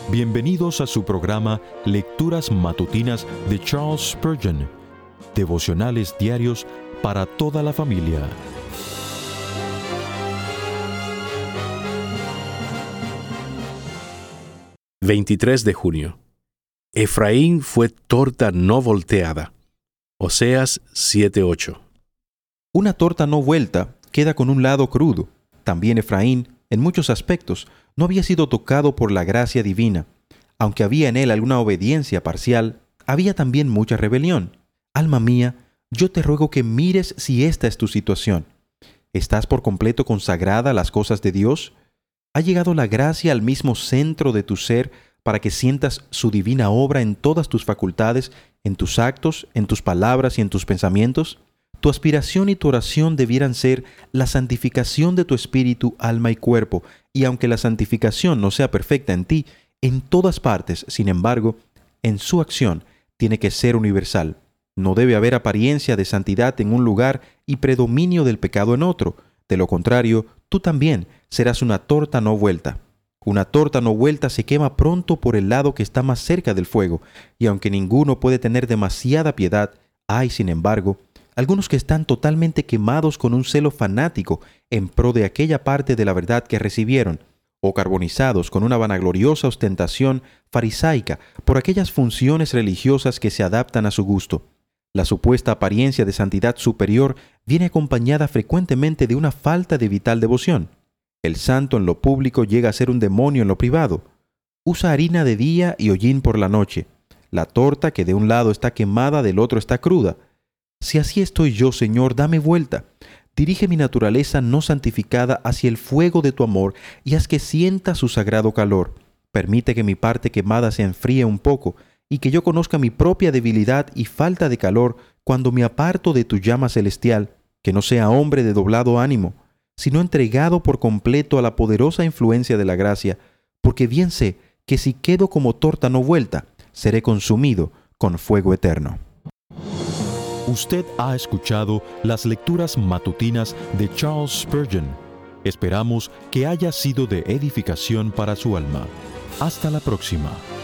Bienvenidos a su programa Lecturas Matutinas de Charles Spurgeon, devocionales diarios para toda la familia. ...23 de junio... Efraín fue torta no volteada. Oseas 7:8. Una torta no vuelta queda con un lado crudo. También Efraín, en muchos aspectos, no había sido tocado por la gracia divina. Aunque había en él alguna obediencia parcial, había también mucha rebelión. Alma mía, yo te ruego que mires si esta es tu situación. ¿Estás por completo consagrada a las cosas de Dios? ¿Ha llegado la gracia al mismo centro de tu ser para que sientas su divina obra en todas tus facultades, en tus actos, en tus palabras y en tus pensamientos? Tu aspiración y tu oración debieran ser la santificación de tu espíritu, alma y cuerpo, y aunque la santificación no sea perfecta en ti, en todas partes, sin embargo, en su acción tiene que ser universal. No debe haber apariencia de santidad en un lugar y predominio del pecado en otro. De lo contrario, tú también serás una torta no vuelta. Una torta no vuelta se quema pronto por el lado que está más cerca del fuego, y aunque ninguno puede tener demasiada piedad, hay, sin embargo, algunos que están totalmente quemados con un celo fanático en pro de aquella parte de la verdad que recibieron, o carbonizados con una vanagloriosa ostentación farisaica por aquellas funciones religiosas que se adaptan a su gusto. La supuesta apariencia de santidad superior viene acompañada frecuentemente de una falta de vital devoción. El santo en lo público llega a ser un demonio en lo privado. Usa harina de día y hollín por la noche. La torta que de un lado está quemada, del otro está cruda. Si así estoy yo, Señor, dame vuelta. Dirige mi naturaleza no santificada hacia el fuego de tu amor y haz que sienta su sagrado calor. Permite que mi parte quemada se enfríe un poco y que yo conozca mi propia debilidad y falta de calor cuando me aparto de tu llama celestial, que no sea hombre de doblado ánimo, sino entregado por completo a la poderosa influencia de la gracia, porque bien sé que si quedo como torta no vuelta, seré consumido con fuego eterno. Usted ha escuchado las lecturas matutinas de Charles Spurgeon. Esperamos que haya sido de edificación para su alma. Hasta la próxima.